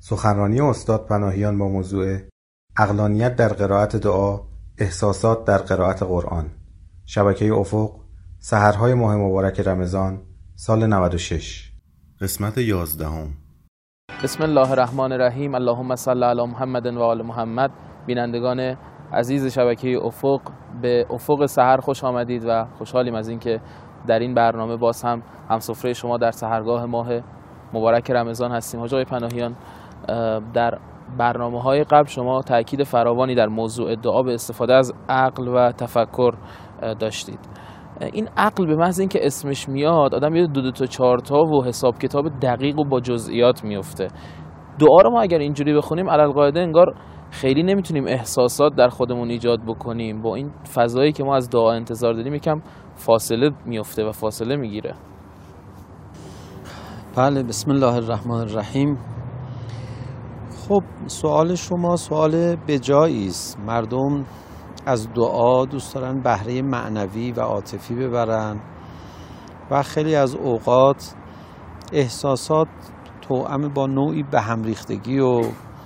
سخنرانی استاد پناهیان با موضوع عقلانیت در قرائت دعا، احساسات در قرائت قرآن، شبکه افق، سحرهای ماه مبارک رمضان، سال 96. قسمت 11. بسم الله الرحمن الرحیم. اللهم صل علی محمد و آل محمد. بینندگان عزیز شبکه افق، به افق سحر خوش آمدید و خوشحالیم از اینکه در این برنامه باز هم همسفره شما در سحرگاه ماه مبارک رمضان هستیم. حاج آقای پناهیان، در برنامه‌های قبل شما تاکید فراوانی در موضوع دعا به استفاده از عقل و تفکر داشتید. این عقل به محض اینکه اسمش میاد آدم یاد دو تا چهار تا و حساب کتاب دقیق و با جزئیات میفته. دعا رو ما اگر اینجوری بخونیم علالقاعده انگار خیلی نمیتونیم احساسات در خودمون ایجاد بکنیم. با این فضایی که ما از دعا انتظار داریم یکم فاصله میفته و فاصله میگیره. بله، بسم الله الرحمن الرحیم. خب سوال شما سوال بجایی است. مردم از دعا دوست دارن بهره معنوی و عاطفی ببرن و خیلی از اوقات احساسات توأم با نوعی به هم ریختگی و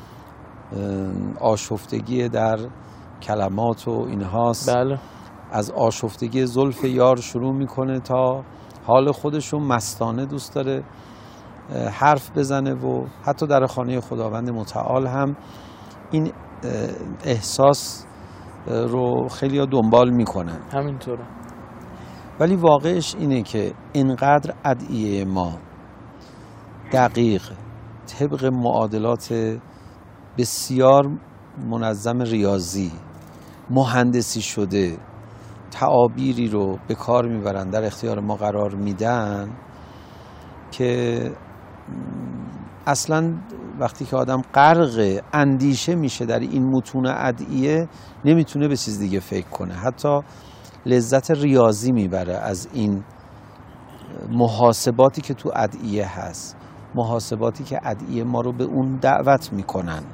آشفتگی در کلمات و اینهاست. بله. از آشفتگی زلف یار شروع میکنه تا حال خودشو مستانه دوست داره حرف بزنه و حتی در خانه خداوند متعال هم این احساس رو خیلی ها دنبال میکنن. همینطوره. ولی واقعش اینه که اینقدر ادعیه ما دقیق طبق معادلات بسیار منظم ریاضی مهندسی شده تعابیری رو به کار میبرن، در اختیار ما قرار میدن که اصلا وقتی که آدم غرق اندیشه میشه در این متون ادعیه نمیتونه به چیز دیگه فکر کنه، حتی لذت ریاضی میبره از این محاسباتی که تو ادعیه هست، محاسباتی که ادعیه ما رو به اون دعوت میکنن.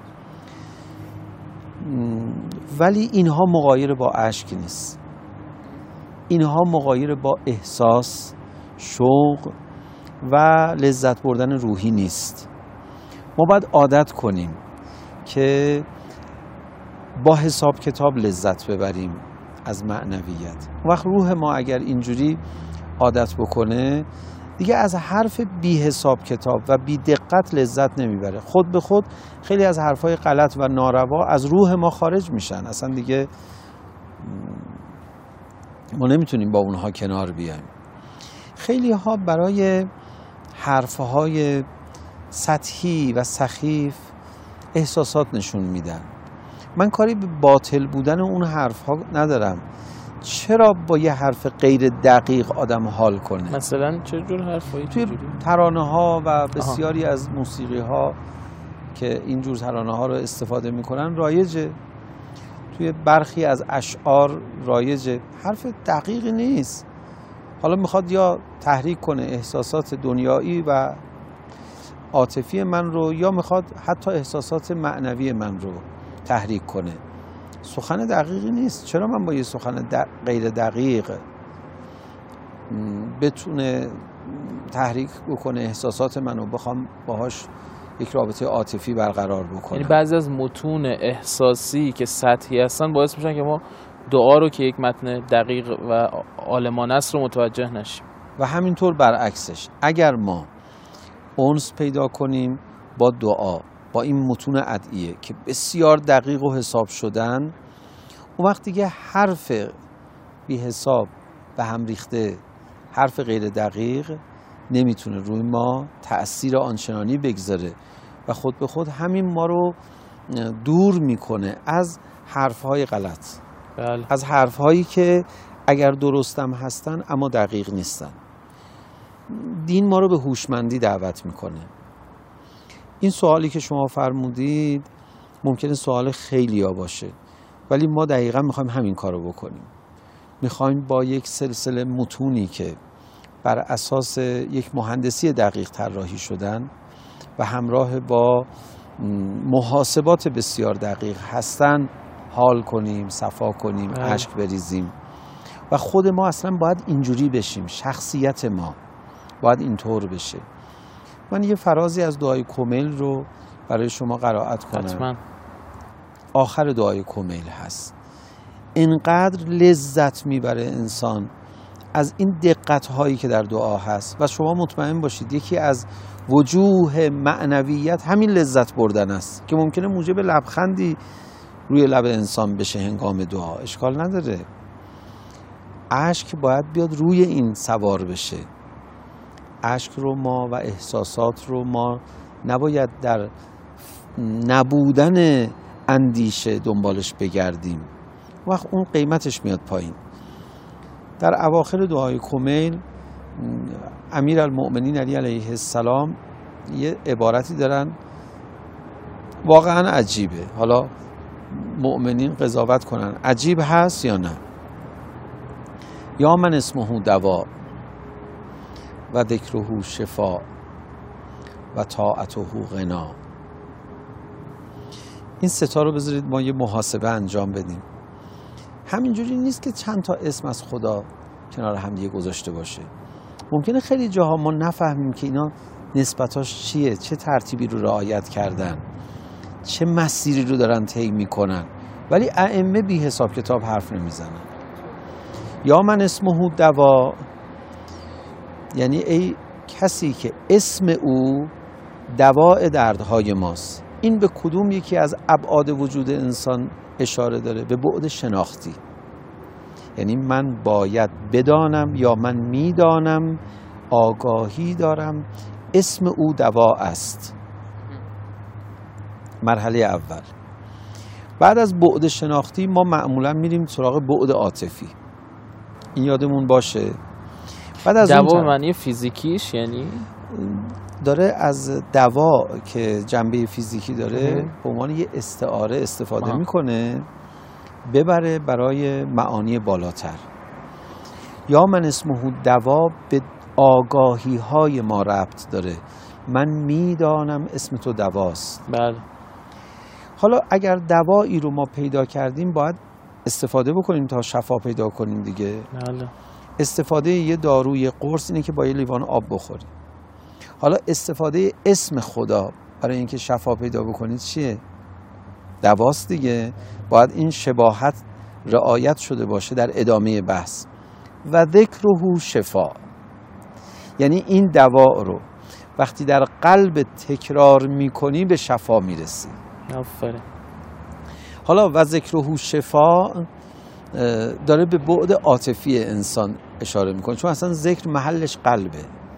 ولی اینها مغایر با اشک نیست، اینها مغایر با احساس، شوق و لذت بردن روحی نیست. ما باید عادت کنیم که با حساب کتاب لذت ببریم از معنویت. وقت روح ما اگر اینجوری عادت بکنه دیگه از حرف بی حساب کتاب و بی دقت لذت نمیبره. خود به خود خیلی از حرفای غلط و ناروا از روح ما خارج میشن، اصلا دیگه ما نمیتونیم با اونها کنار بیایم. خیلی ها برای حرفهای سطحی و سخیف احساسات نشون میدن. من کاری به باطل بودن اون حرفها ندارم. چرا با یه حرف غیر دقیق آدم حال کنه؟ مثلا چه جور حرفایی؟ توی ترانه ها و بسیاری از موسیقی ها که اینجور ترانه ها رو استفاده میکنن رایجه، توی برخی از اشعار رایجه، حرف دقیقی نیست. حالا میخواد یا تحریک کنه احساسات دنیایی و عاطفی من رو یا میخواد حتی احساسات معنوی من رو تحریک کنه. سخن دقیقی نیست. چرا من با یه سخن غیر دقیق بتونه تحریک بکنه احساسات منو، بخوام باهاش یک رابطه عاطفی برقرار بکنم؟ یعنی بعضی از متون احساسی که سطحی هستن باعث میشن که ما دعا رو که یک متن دقیق و عالمانه است رو متوجه نشیم. و همینطور برعکسش، اگر ما انس پیدا کنیم با دعا، با این متون ادعیه که بسیار دقیق و حساب شدن، اون وقت دیگه حرف بی حساب به هم ریخته، حرف غیر دقیق نمیتونه روی ما تأثیر آنچنانی بگذاره و خود به خود همین ما رو دور میکنه از حرفهای غلط. بله. از حرفهایی که اگر درستم هستن اما دقیق نیستن. دین ما رو به هوشمندی دعوت میکنه. این سوالی که شما فرمودید ممکنه سوال خیلیا باشه، ولی ما دقیقا میخوایم همین کارو بکنیم. میخوایم با یک سلسله متونی که بر اساس یک مهندسی دقیق طراحی شدن و همراه با محاسبات بسیار دقیق هستن حال کنیم، صفا کنیم، اشک بریزیم و خود ما اصلا باید اینجوری بشیم. شخصیت ما باید اینطور بشه. من یه فرازی از دعای کمیل رو برای شما قرائت کنم. حتما. آخر دعای کمیل هست. اینقدر لذت میبره انسان از این دقت هایی که در دعا هست و شما مطمئن باشید یکی از وجوه معنویت همین لذت بردن است که ممکنه موجب لبخندی روی لب انسان بشه هنگام دعا. اشکال نداره، اشک باید بیاد روی این سوار بشه. اشک رو ما و احساسات رو ما نباید در نبودن اندیشه دنبالش بگردیم، وقت اون قیمتش میاد پایین. در اواخر دعای کمیل امیرالمؤمنین علی علیه السلام یه عبارتی دارن واقعا عجیبه. حالا مؤمنین قضاوت کنن عجیب هست یا نه. یا من اسمه دوا و ذکره شفا و طاعته غنا. این ستا رو بذارید ما یه محاسبه انجام بدیم. همینجوری نیست که چند تا اسم از خدا کنار هم دیگه گذاشته باشه. ممکنه خیلی جاها ما نفهمیم که اینا نسبتاش چیه، چه ترتیبی رو رعایت کردن، چه مسیری رو دارن طی میکنن، ولی ائمه بی حساب کتاب حرف نمیزنن. یا من اسمه دوا، یعنی ای کسی که اسم او دواء دردهای ماست. این به کدوم یکی از ابعاد وجود انسان اشاره داره؟ به بعد شناختی. یعنی من باید بدانم یا من میدانم، آگاهی دارم اسم او دوا است. مرحله اول. بعد از بعد شناختی ما معمولا میریم سراغ بعد عاطفی. این یادمون باشه. بعد از دوا معنی فیزیکیش یعنی داره از دوا که جنبه فیزیکی داره به عنوان یه استعاره استفاده میکنه ببره برای معانی بالاتر. یا من اسمه دوا به آگاهی های ما ربط داره. من میدانم اسم تو دواست. بله. حالا اگر دوایی رو ما پیدا کردیم باید استفاده بکنیم تا شفا پیدا کنیم دیگه. بله. استفاده یه داروی قرص اینه که با یه لیوان آب بخوریم. حالا استفاده اسم خدا برای اینکه شفا پیدا بکنید چیه؟ دواست دیگه. باید این شباهت رعایت شده باشه در ادامه بحث. و ذکره شفا، یعنی این دوا رو وقتی در قلب تکرار میکنی به شفا میرسی. آفرین. حالا و ذکره شفا داره به بعد عاطفی انسان اشاره میکنه، چون اصلا ذکر محلش قلبه.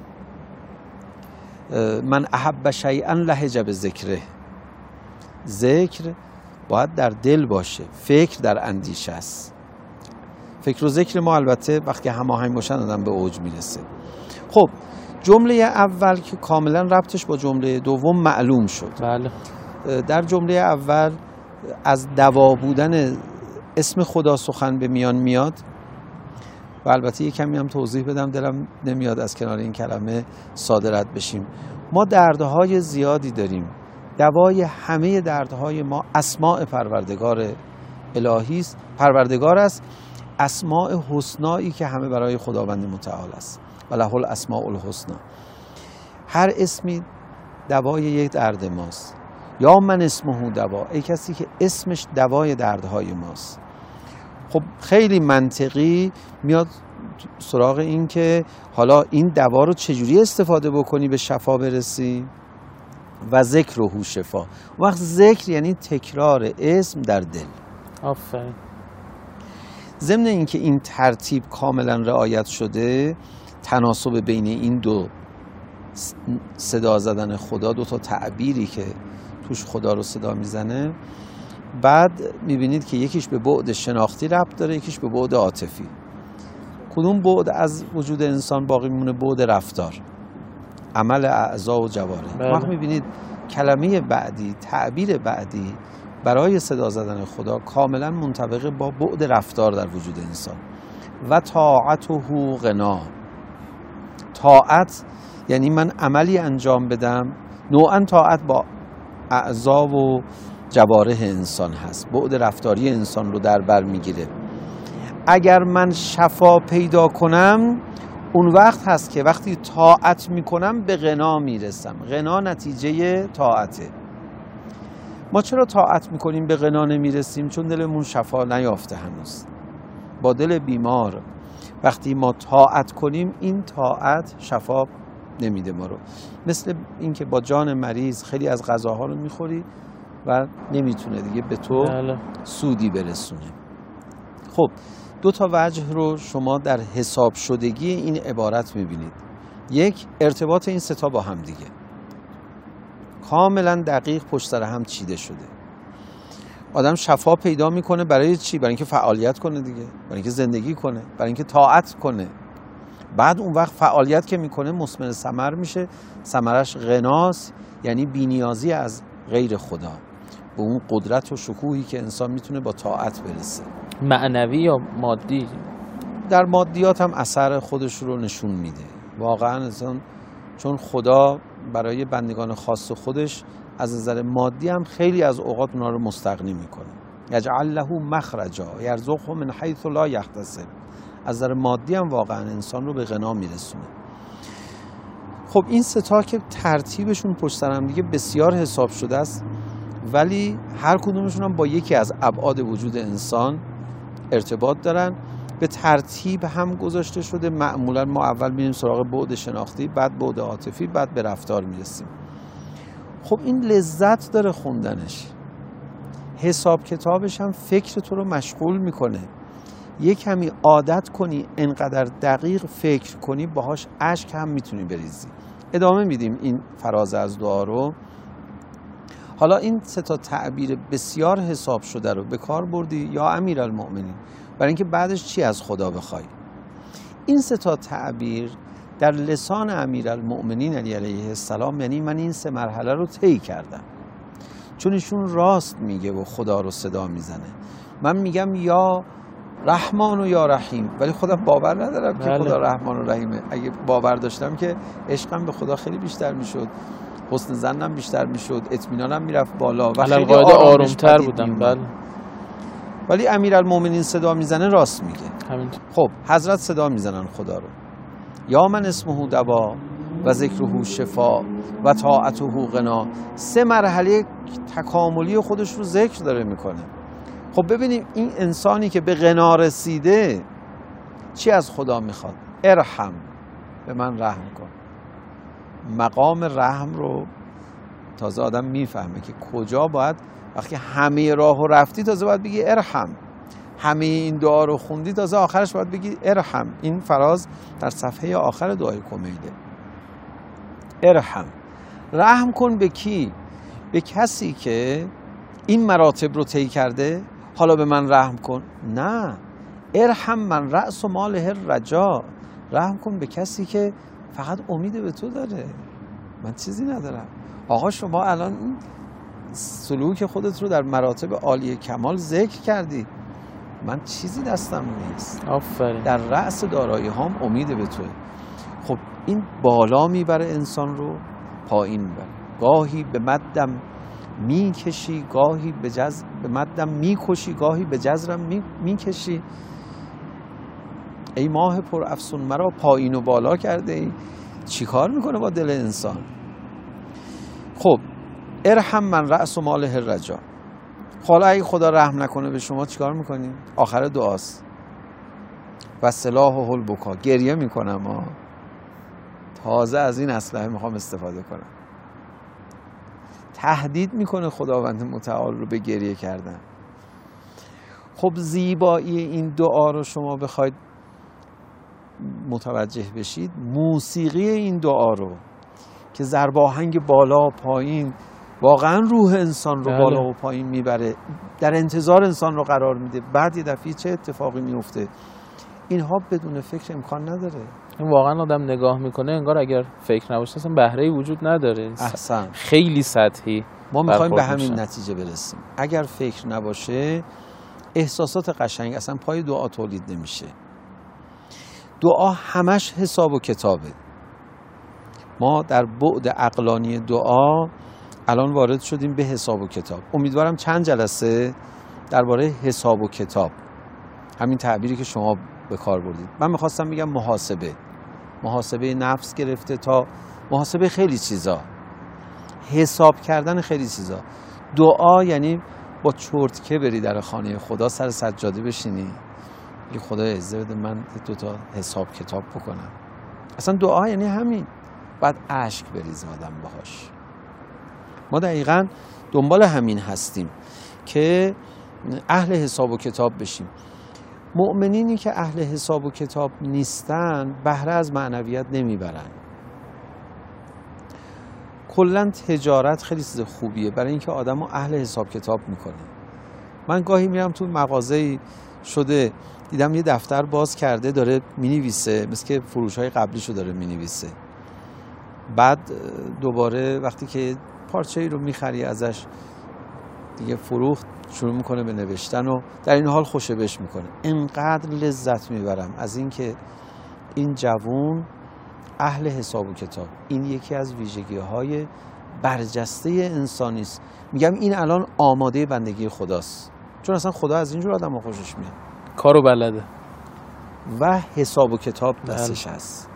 من احب شیئا لهج بذکره. ذکر باید در دل باشه، فکر در اندیشه است. فکر و ذکر ما البته وقتی هماهنگ باشن آدم به اوج میرسه. خب جمله اول که کاملا ربطش با جمله دوم معلوم شد. بله. در جمله اول از دوا بودن اسم خدا سخن به میان میاد و البته یه کمی هم توضیح بدم، دلم نمیاد از کنار این کلمه ساده رد بشیم. ما دردهای زیادی داریم. دوای همه دردهای ما اسماء پروردگار الهی است، پروردگار است، اسماء حسنایی که همه برای خداوند متعال است. وله الاسماء الحسنا. هر اسمی دوای یک درد ماست. یا من اسمه دوا، ای کسی که اسمش دوای دردهای ماست. خب خیلی منطقی میاد سراغ این که حالا این دوا رو چجوری استفاده بکنی به شفا برسی. و ذکره شفا. وقت ذکر یعنی تکرار اسم در دل. آفرین. ضمن اینکه این ترتیب کاملا رعایت شده، تناسب بین این دو صدا زدن خدا، دو تا تعبیری که توش خدا رو صدا میزنه، بعد میبینید که یکیش به بعد شناختی ربط داره، یکیش به بعد عاطفی. کدوم بعد از وجود انسان باقی میمونه؟ بعد رفتار، عمل اعضا و جوارح. وقت میبینید کلمه بعدی، تعبیر بعدی برای صدا زدن خدا کاملا منطبق با بعد رفتار در وجود انسان. و طاعته غنا. طاعت یعنی من عملی انجام بدم، نوعا طاعت با اعضا و جوارح انسان هست، بعد رفتاری انسان رو در بر میگیره. اگر من شفا پیدا کنم، اون وقت هست که وقتی طاعت میکنم به غنا میرسم. غنا نتیجه طاعته. ما چرا طاعت میکنیم به غنا نمیرسیم؟ چون دلمون شفا نیافته هنوز. با دل بیمار وقتی ما طاعت کنیم، این طاعت شفا نمیده ما رو. مثل اینکه با جان مریض خیلی از غذاها رو میخوری و نمیتونه دیگه به تو سودی برسونه. خب 2 تا وجه رو شما در حساب شدگی این عبارت میبینید. یک، ارتباط این 3 تا با هم دیگه کاملا دقیق پشت سر هم چیده شده. آدم شفا پیدا میکنه برای چی؟ برای اینکه فعالیت کنه دیگه، برای اینکه زندگی کنه، برای اینکه طاعت کنه. بعد اون وقت فعالیت که میکنه مثمر ثمر میشه، ثمرش غناست، یعنی بی‌نیازی از غیر خدا، به اون قدرت و شکوهی که انسان میتونه با طاعت برسه. معنوی یا مادی؟ در مادیات هم اثر خودش رو نشون میده. واقعا انسان چون خدا برای بندگان خاص خودش از نظر مادی هم خیلی از اوقات اونا رو مستغنی میکنه. یجعل له مخرجا یرزقه من حیث لا یحتسب. از نظر مادی هم واقعا انسان رو به غنا میرسونه. خب این 3 تا که ترتیبشون پشت سر هم دیگه بسیار حساب شده است، ولی هر کدومشون هم با یکی از ابعاد وجود انسان ارتباط دارن. به ترتیب هم گذاشته شده. معمولا ما اول میریم سراغ بعد شناختی، بعد بعد عاطفی، بعد به رفتار میرسیم. خب این لذت داره خوندنش. حساب کتابش هم فکر تو رو مشغول میکنه. یک کمی عادت کنی انقدر دقیق فکر کنی، باهاش اشک هم میتونی بریزی. ادامه میدیم این فراز از دعا رو. حالا این 3 تا تعبیر بسیار حساب شده رو به کار بردی یا امیرالمؤمنین، برای اینکه بعدش چی از خدا بخوای. این 3 تا تعبیر در لسان امیرالمؤمنین علیه السلام یعنی من این 3 مرحله رو طی کردم، چون ایشون راست میگه و خدا رو صدا میزنه. من میگم یا رحمان و یا رحیم، ولی خودم باور ندارم که خدا رحمان و رحیمه. اگه باور داشتم که عشقم به خدا خیلی بیشتر میشد، حسن ظنم بیشتر میشد، اطمینانم میرفت بالا و خیلی آرومتر بودم. بله. ولی امیرالمؤمنین صدا میزنه راست میگه. همینطور. خب حضرت صدا میزنن خدا رو. یا من اسمه دوا و ذکره شفا و طاعته غنا. 3 مرحله تکاملی خودش رو ذکر داره میکنه. خب ببینیم این انسانی که به غنا رسیده چی از خدا میخواد؟ ارحم، به من رحم کن. مقام رحم رو تازه آدم میفهمه که کجا باید، وقتی همه راه رو رفتی تازه باید بگی ارحم. همه این دعا رو خوندی تازه آخرش باید بگی ارحم. این فراز در صفحه آخر دعای کمیله. ارحم، رحم کن به کی؟ به کسی که این مراتب رو طی کرده. حالا به من رحم کن؟ نه، ارحم من رأس ماله الرجا. رحم کن به کسی که فقط امید به تو داره، من چیزی ندارم. آقا شما الان سلوک خودت رو در مراتب عالی کمال ذکر کردی، من چیزی دستم نیست. آفرین. در رأس دارایی هام امید به توه. خب این بالا میبره انسان رو، پایین میبره. گاهی به مدم میکشی، گاهی به مدم میکشی، گاهی به جزرم میکشی. ای ماه پر افسون مرا پایین و بالا کرده ای. چی کار میکنه با دل انسان؟ خب ارحم من رأس ماله الرجا. حالا اگه خدا رحم نکنه به شما چیکار میکنیم؟ آخر دعاست. و سلاح و البکا، گریه میکنم. تازه از این اسلحه میخوام استفاده کنم. تهدید میکنه خداوند متعال رو به گریه کردن. خب زیبایی این دعا رو شما بخواید متوجه بشید، موسیقی این دعا رو که ضرب آهنگ بالا و پایین واقعا روح انسان رو بالا و پایین میبره، در انتظار انسان رو قرار میده، بعد یه دفعه چه اتفاقی میفته، اینها بدون فکر امکان نداره. واقعا آدم نگاه میکنه انگار اگر فکر نباشه اصلا بهره‌ای وجود نداره. احسن. خیلی سطحی. ما میخوایم به همین نتیجه برسیم. اگر فکر نباشه احساسات قشنگ اصلا پای دعا تولید نمیشه. دعا همش حساب و کتابه. ما در بعد عقلانی دعا الان وارد شدیم به حساب و کتاب. امیدوارم چند جلسه درباره حساب و کتاب، همین تعبیری که شما به کار بردید، من میخواستم بگم محاسبه، محاسبه نفس گرفته تا محاسبه خیلی چیزا، حساب کردن خیلی چیزا. دعا یعنی با چرتکه بری در خانه خدا، سر سجاده بشینی، یه خدای عزت بده من 2 تا حساب کتاب بکنم. اصلا دعا یعنی همین، بعد اشک بریز آدم باهاش. ما دقیقاً دنبال همین هستیم که اهل حساب و کتاب بشیم. مؤمنینی که اهل حساب و کتاب نیستن بهره از معنویت نمیبرن. کلاً تجارت خیلی چیز خوبیه برای اینکه آدمو اهل حساب کتاب میکنه. من گاهی میرم تو مغازه‌ای شده دیدم یه دفتر باز کرده داره مینویسه، مثل که فروش‌های قبلیشو داره مینویسه. بعد دوباره وقتی که پارچه‌ای رو میخری ازش دیگه فروخت، شروع میکنه به نوشتن و در این حال خوشبش میکنه. اینقدر لذت میبرم از اینکه این جوون اهل حساب و کتاب. این یکی از ویژگی‌های برجسته انسانی است. میگم این الان آماده بندگی خداست، چون اصلا خدا از اینجور آدم‌ها خوشش میاد، کارو بلده و حساب و کتاب دستش هست.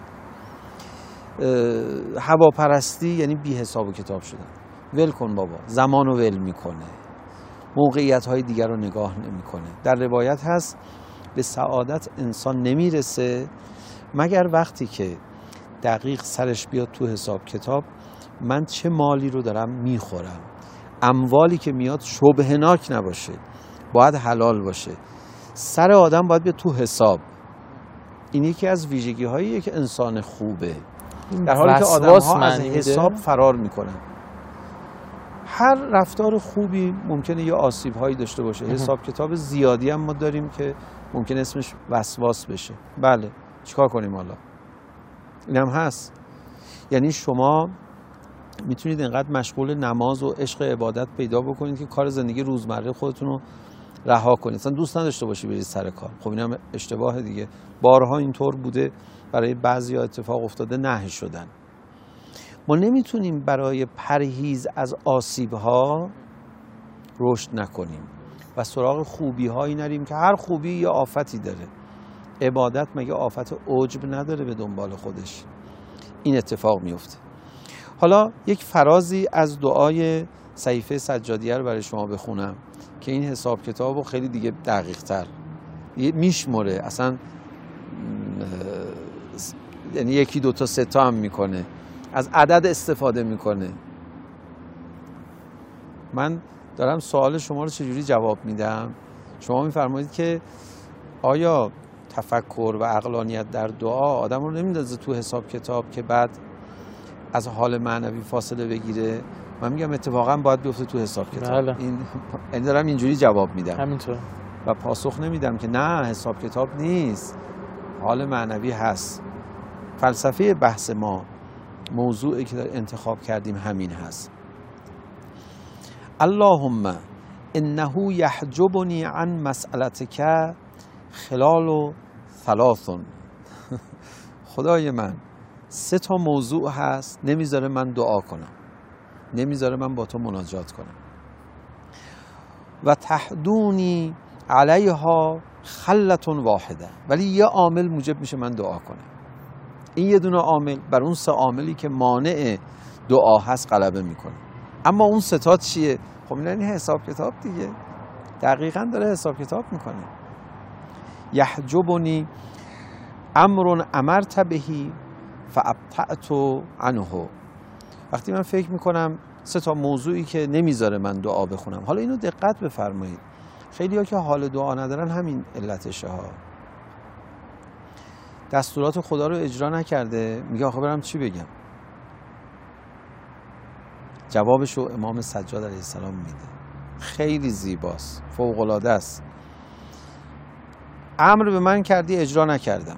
هواپرستی یعنی بی حساب و کتاب شدن. ول کن بابا، زمانو ول میکنه، موقعیت‌های دیگر رو نگاه نمیکنه. در روایت هست به سعادت انسان نمیرسه مگر وقتی که دقیق سرش بیاد تو حساب کتاب، من چه مالی رو دارم میخورم. اموالی که میاد شبهناک نباشه، باید حلال باشه. سر آدم باید بیاد تو حساب. این یکی از ویژگی‌هاییه که انسان خوبه، در حالی که آدم‌ها از حساب فرار میکنن. هر رفتار خوبی ممکنه یه آسیب‌هایی داشته باشه. حساب کتاب زیادی هم ما داریم که ممکنه اسمش وسواس بشه. بله، چیکار کنیم حالا؟ اینم هست. یعنی شما میتونید اینقدر مشغول نماز و عشق عبادت پیدا بکنید که کار زندگی روزمره خودتون رو رها کنید. اصلا دوست نداشته باشی برید سر کار. خب اینم اشتباه دیگه. بارها اینطور بوده، برای بعضیا اتفاق افتاده، نهی شدن. ما نمیتونیم برای پرهیز از آسیب‌ها رشد نکنیم و سراغ خوبی‌هایی نریم که هر خوبی یه آفتی داره. عبادت مگه آفت عجب نداره به دنبال خودش؟ این اتفاق میفته. حالا یک فرازی از دعای صحیفه سجادیه رو برای شما بخونم که این حساب کتاب رو خیلی دیگه دقیق تر میشمره. اصلا یعنی 1 2 تا 3 تا هم میکنه، از عدد استفاده میکنه. من دارم سوال شما رو چجوری جواب میدم. شما میفرمایید که آیا تفکر و عقلانیت در دعا آدم رو نمیندازه تو حساب کتاب که بعد از حال معنوی فاصله بگیره؟ من میگم اتفاقا باید بیفته تو حساب کتاب. این دارم اینجوری جواب میدم همینطور، و پاسخ نمیدم که نه حساب کتاب نیست، حال معنوی هست. فلسفه بحث ما، موضوعی که انتخاب کردیم همین هست. اللهم انه یحجبنی عن مسئلتک خلال 3. خدای من 3 تا موضوع هست نمیذاره من دعا کنم، نمیذاره من با تو مناجات کنم. و تحدونی علیها خلة واحده، ولی یه عامل موجب میشه من دعا کنم. این یه دونه عامل بر اون 3 عاملی که مانع دعا هست غلبه میکنه. اما اون 3 تا چیه؟ خب این حساب کتاب دیگه. دقیقاً داره حساب کتاب میکنه. یحجبنی امر امرت بهی فابطأت عنه. وقتی من فکر میکنم 3 تا موضوعی که نمیذاره من دعا بخونم. حالا اینو دقت بفرمایید، خیلی‌ها که حال دعا ندارن همین علتشه ها. دستورات خدا رو اجرا نکرده، میگه آخه برم چی بگم؟ جوابشو امام سجاد علیه السلام میده. خیلی زیباست، فوق‌العاده است. امر به من کردی اجرا نکردم.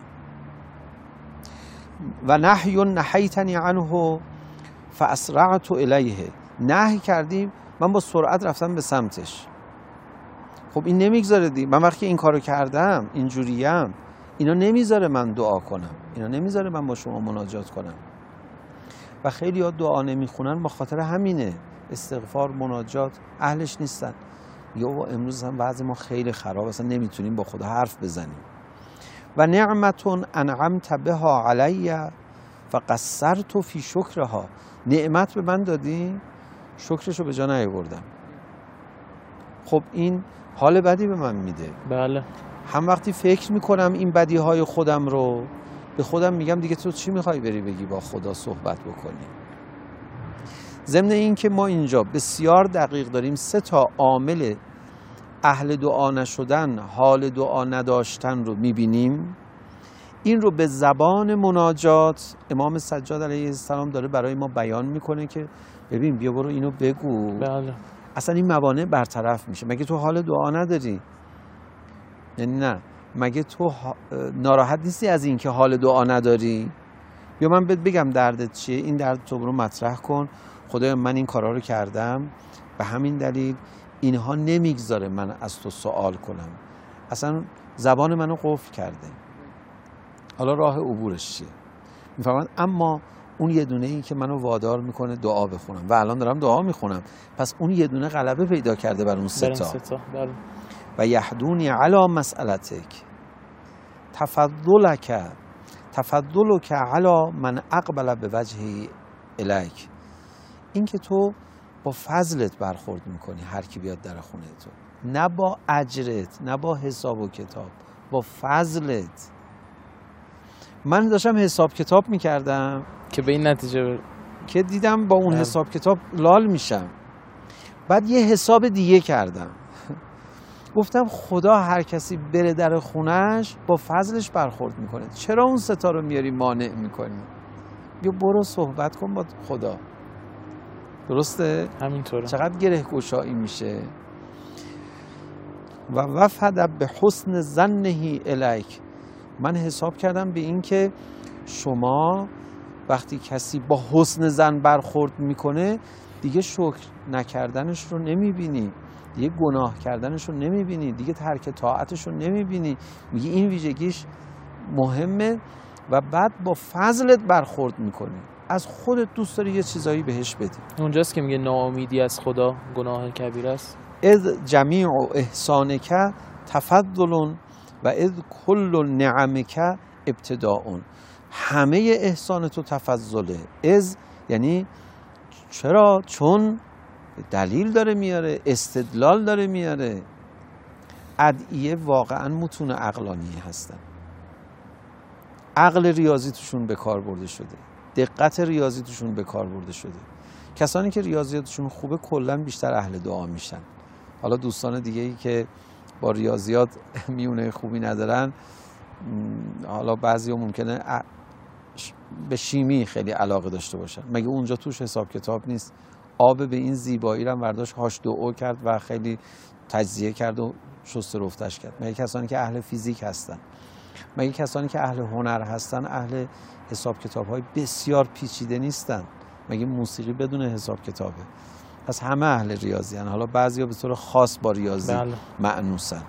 و نهی نهیتنی عنه فاسرعت الیه. نهی کردیم من با سرعت رفتم به سمتش. خب این نمیگذاره دی. من وقتی این کارو کردم، اینجوریم، اینا نمیذاره من دعا کنم، اینا نمیذاره من با شما مناجات کنم. و خیلی ها دعا نمیخونن با خاطر همینه. استغفار، مناجات اهلش نیستن. یا امروز هم وضع ما خیلی خراب، اصلا نمیتونیم با خدا حرف بزنیم. و نعمت انعمت بها علی فقصرت فی شکرها، نعمت به من دادی، شکرشو به جا نیاوردم. خب این حال بدی به من میده. بله. هم وقتی فکر میکنم این بدیهای خودم رو، به خودم میگم دیگه تو چی میخوای بری بگی با خدا صحبت بکنی؟ ضمن این که ما اینجا بسیار دقیق داریم 3 عامل اهل دعا نشدن، حال دعا نداشتن رو میبینیم. این رو به زبان مناجات امام سجاد علیه السلام داره برای ما بیان میکنه که ببین بیا برو اینو بگو. بله. اصلا این موانع برطرف میشه. مگه تو حال دعا نداری؟ یعنی نه، مگه تو ناراحت نیستی از این که حال دعا نداری؟ یا من بهت بگم دردت چیه، این درد تو برو مطرح کن. خدایا من این کارا رو کردم، به همین دلیل اینها نمیگذاره من از تو سوال کنم، اصلا زبان منو قفل کرده. حالا راه عبورش چیه؟ میفهمن. اما اون یه دونه ای که منو وادار میکنه دعا بخونم و الان دارم دعا میخونم، پس اون یه دونه غلبه پیدا کرده بر اون 3 تا. بله. و یهدونی علی مسئلتک تفضلک علی من اقبل به وجهی الیک. این که تو با فضلت برخورد میکنی هر کی بیاد در خونه تو، نه با اجرت، نه با حساب و کتاب، با فضلت. من داشتم حساب کتاب میکردم که به این نتیجه که دیدم با اون حساب کتاب لال میشم. بعد یه حساب دیگه کردم، گفتم خدا هر کسی بره در خونش با فضلش برخورد میکنه، چرا اون 3 تا رو میاری مانع میکنی؟ بیا برو صحبت کن با خدا. درسته؟ همینطوره. چقدر گره گشایی میشه. و وفد به حسن ظنه الیک. من حساب کردم به این که شما وقتی کسی با حسن ظن برخورد میکنه دیگه شکر نکردنش رو نمیبینی، دیگه گناه کردنش رو نمیبینی، دیگه ترک طاعتش رو نمیبینی، میگی این ویژگیش مهمه و بعد با فضلت برخورد میکنی، از خودت دوست داری یه چیزایی بهش بدی. اونجاست که میگه ناامیدی از خدا گناه کبیر است. اذ جمیع احسانک تفضل و اذ کل نعمک ابتداء. همه احسان تو تفضله. اذ یعنی چرا؟ چون دلیل داره میاره، استدلال داره میاره. ادعیه واقعا متون عقلانیه هستن، عقل ریاضی توشون به کار برده شده، دقت ریاضی توشون به کار برده شده. کسانی که ریاضیاتشون خوبه کلا بیشتر اهل دعا میشن. حالا دوستان دیگه ای که با ریاضیات میونه خوبی ندارن، حالا بعضیا ممکنه به شیمی خیلی علاقه داشته باشن، مگه اونجا توش حساب کتاب نیست؟ آب به این زیبایی رو برداشت H2O کرد و خیلی تجزیه کرد و شست رفتش کرد. مگه کسانی که اهل فیزیک هستن، مگه کسانی که اهل هنر هستن اهل حساب کتاب های بسیار پیچیده نیستن؟ مگه موسیقی بدون حساب کتابه؟ پس همه اهل ریاضی هن. حالا بعضیا به طور خاص با ریاضی معنوسن.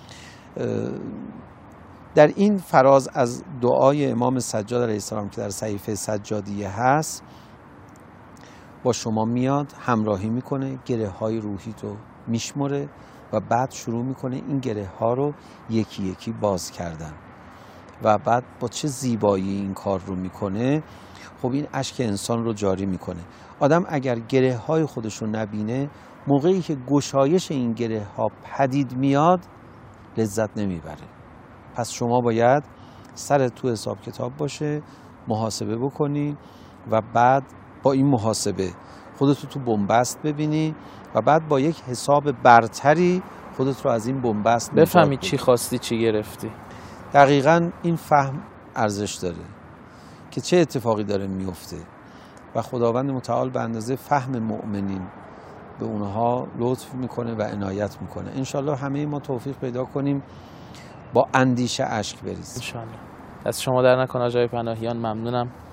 در این فراز از دعای امام سجاد علیه السلام که در صحیفه سجادیه هست با شما میاد، همراهی میکنه، گره های روحی تو میشمره و بعد شروع میکنه این گره ها رو یکی یکی باز کردن و بعد با چه زیبایی این کار رو میکنه. خب این اشک انسان رو جاری میکنه. آدم اگر گره های خودش رو نبینه، موقعی که گشایش این گره ها پدید میاد لذت نمیبره. پس شما باید سرت تو حساب کتاب باشه، محاسبه بکنی و بعد با این محاسبه خودتو تو بنبست ببینی و بعد با یک حساب برتری خودت رو از این بنبست بفهمی چی خواستی چی گرفتی. دقیقاً این فهم ارزش داره که چه اتفاقی داره میفته و خداوند متعال به اندازه فهم مؤمنین به اونها لطف میکنه و عنایت میکنه. انشالله همه ما توفیق پیدا کنیم با اندیشه اشک بریزیم. انشالله. از شما در نکنه آقای پناهیان، ممنونم.